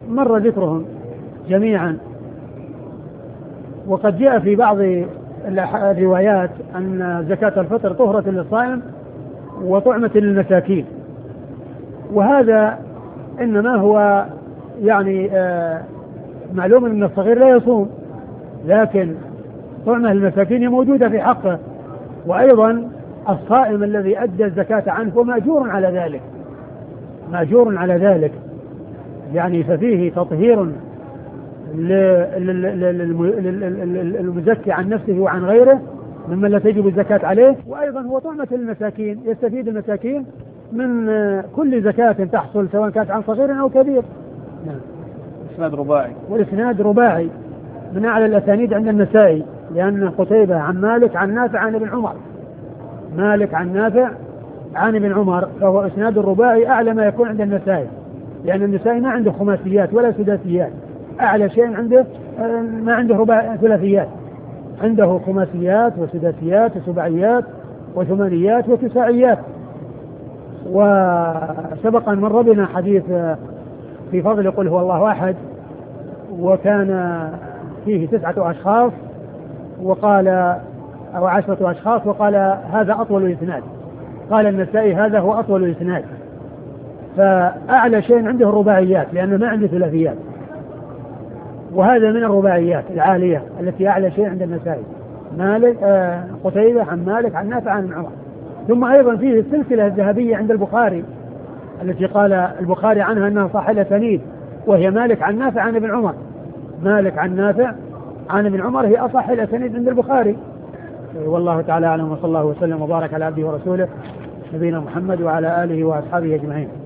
مر ذكرهم جميعا. وقد جاء في بعض الروايات أن زكاة الفطر طهرة للصائم وطعمة للمساكين، وهذا إنما هو يعني معلوم أن الصغير لا يصوم، لكن طعمة للمساكين موجودة في حقه، وأيضا الصائم الذي أدى الزكاة عنه هو مأجور على ذلك، مأجور على ذلك، يعني ففيه تطهير للمزكي عن نفسه وعن غيره ممن لا تجب الزكاة عليه، وأيضا هو طعمة للمساكين، يستفيد المساكين من كل زكاة تحصل سواء كانت عن صغير أو كبير. إسناد رباعي، والإسناد رباعي من أعلى الأسانيد عند النسائي، لأن قتيبة عن مالك عن نافع عن ابن عمر، مالك عن نافع عن ابن عمر، فهو إسناد الرباعي أعلى ما يكون عند النسائي، لأن النسائي ما عنده خماسيات ولا سداسيات، أعلى شيء عنده ما عنده ثلاثيات، عنده خماسيات وسداسيات وسباعيات وثمانيات وتساعيات. وسبق أن مر بنا حديث في فضل قل هو الله أحد، وكان فيه 9 أشخاص وقال أو 10 أشخاص، وقال هذا أطول الإسناد، قال النسائي هذا هو أطول الإسناد، فأعلى شيء عنده الرباعيات لأنه ما عنده ثلاثيات، وهذا من الرباعيات العالية التي أعلى شيء عند النسائي، مالك قتيبة عن مالك عن نافع عن عمر. ثم أيضا فيه السلسلة الذهبية عند البخاري التي قال البخاري عنها أنها صاحبة سنيد، وهي مالك عن نافع عن ابن عمر، مالك عن نافع عن ابن عمر هي أصح الأسانيد عند البخاري. والله تعالى أعلم، وصلى الله وسلم وبارك على عبده ورسوله نبينا محمد وعلى آله وأصحابه أجمعين.